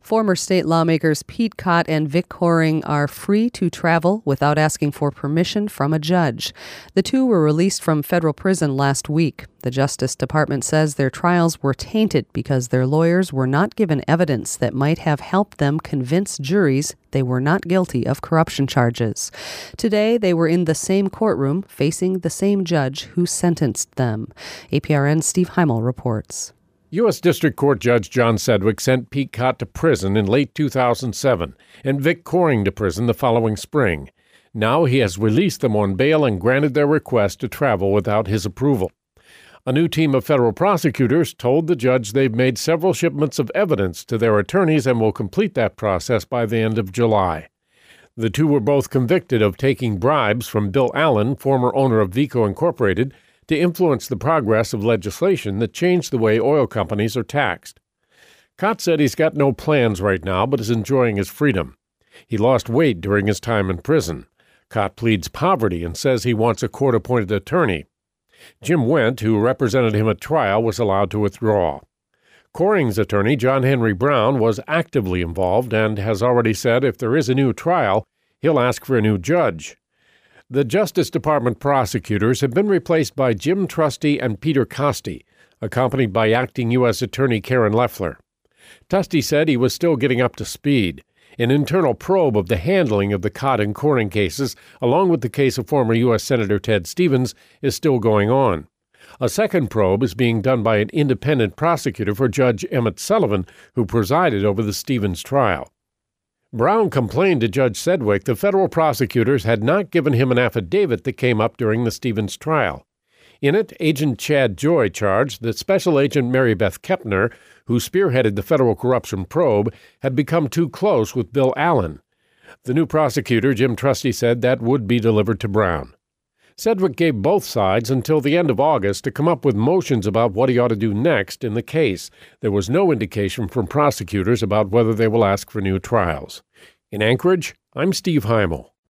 Former state lawmakers Pete Cott and Vic Coring are free to travel without asking for permission from a judge. The two were released from federal prison last week. The Justice Department says their trials were tainted because their lawyers were not given evidence that might have helped them convince juries they were not guilty of corruption charges. Today, they were in the same courtroom facing the same judge who sentenced them. APRN's Steve Heimel reports. U.S. District Court Judge John Sedgwick sent Pete Cott to prison in late 2007 and Vic Coring to prison the following spring. Now he has released them on bail and granted their request to travel without his approval. A new team of federal prosecutors told the judge they've made several shipments of evidence to their attorneys and will complete that process by the end of July. The two were both convicted of taking bribes from Bill Allen, former owner of Vico Incorporated, to influence the progress of legislation that changed the way oil companies are taxed. Cott said he's got no plans right now, but is enjoying his freedom. He lost weight during his time in prison. Cott pleads poverty and says he wants a court-appointed attorney. Jim Wendt, who represented him at trial, was allowed to withdraw. Coring's attorney, John Henry Brown, was actively involved and has already said if there is a new trial, he'll ask for a new judge. The Justice Department prosecutors have been replaced by Jim Trusty and Peter Costi, accompanied by acting U.S. Attorney Karen Loeffler. Trusty said he was still getting up to speed. An internal probe of the handling of the Cott and Coring cases, along with the case of former U.S. Senator Ted Stevens, is still going on. A second probe is being done by an independent prosecutor for Judge Emmett Sullivan, who presided over the Stevens trial. Brown complained to Judge Sedgwick the federal prosecutors had not given him an affidavit that came up during the Stevens trial. In it, Agent Chad Joy charged that Special Agent Mary Beth Kepner, who spearheaded the federal corruption probe, had become too close with Bill Allen. The new prosecutor, Jim Trusty, said that would be delivered to Brown. Sedgwick gave both sides until the end of August to come up with motions about what he ought to do next in the case. There was no indication from prosecutors about whether they will ask for new trials. In Anchorage, I'm Steve Heimel.